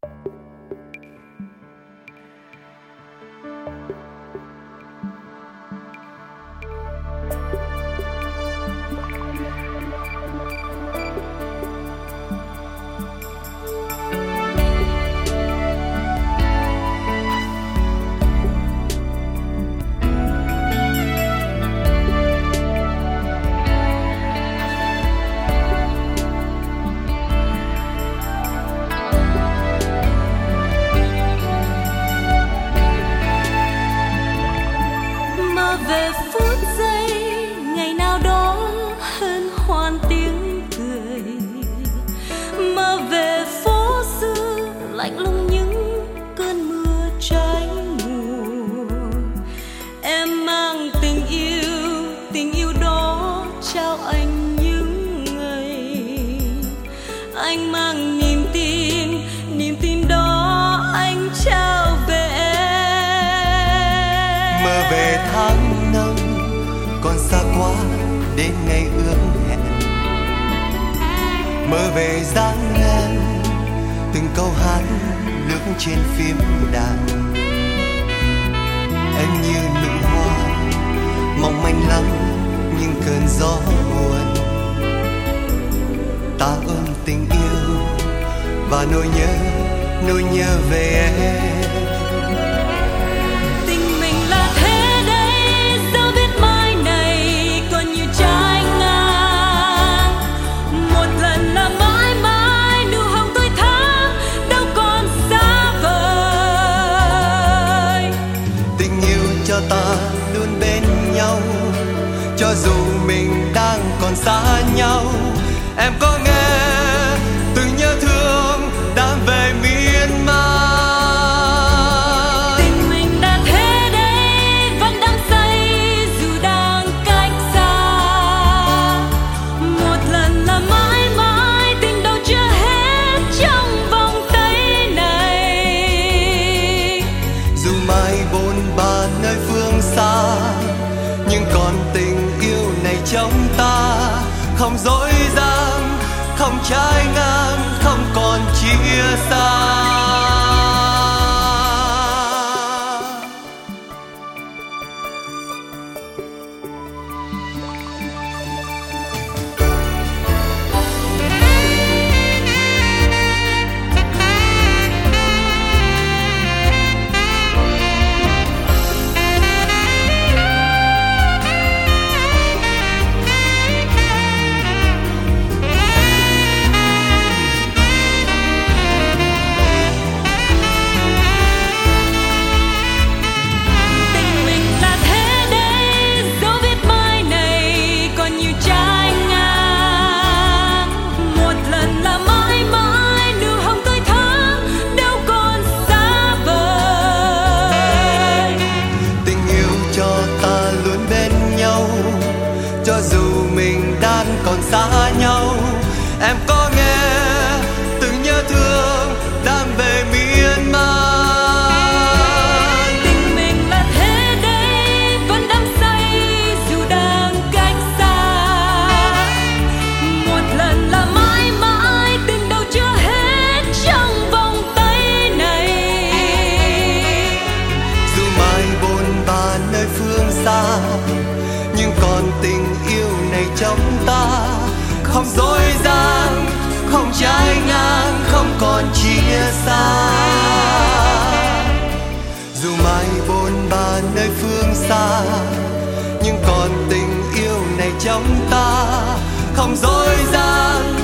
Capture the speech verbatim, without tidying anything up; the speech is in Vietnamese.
Về phút giây ngày nào đó hân hoan tiếng cười, mơ về phố xưa lạnh lùng những cơn mưa trái mùa. Em mang tình yêu, tình yêu đó trao anh những ngày. Anh mang niềm tin, niềm tin đó anh trao về em. Mơ về tháng còn xa quá đến ngày ước hẹn, mơ về dáng em từng câu hát lướt trên phím đàn. Em như nụ hoa mong manh lắm những cơn gió buồn. Ta ôm tình yêu và nỗi nhớ, nỗi nhớ về em. Ta luôn bên nhau cho dù mình đang còn xa nhau. Em có nghe từng nhớ thương đang về miên man. Tình mình đã thế đấy vẫn đang say dù đang cách xa. Một lần là mãi mãi, tình đâu chưa hết trong vòng tay này. Dù mai bôn ba nơi phương xa, nhưng còn tình yêu này trong ta không dối gian, không trái ngang, không còn chia xa. Cho dù mình đang còn xa nhau, em có nghe từng nhớ thương đang về miên man. Tình mình là thế đấy vẫn đang say dù đang cách xa. Một lần là mãi mãi, tình đâu chưa hết trong vòng tay này. Dù mai bôn ba nơi phương xa, nhưng còn tình yêu này trong ta không dối gian, không trái ngang, không còn chia xa. Dù mai bôn ba nơi phương xa, nhưng còn tình yêu này trong ta không dối gian,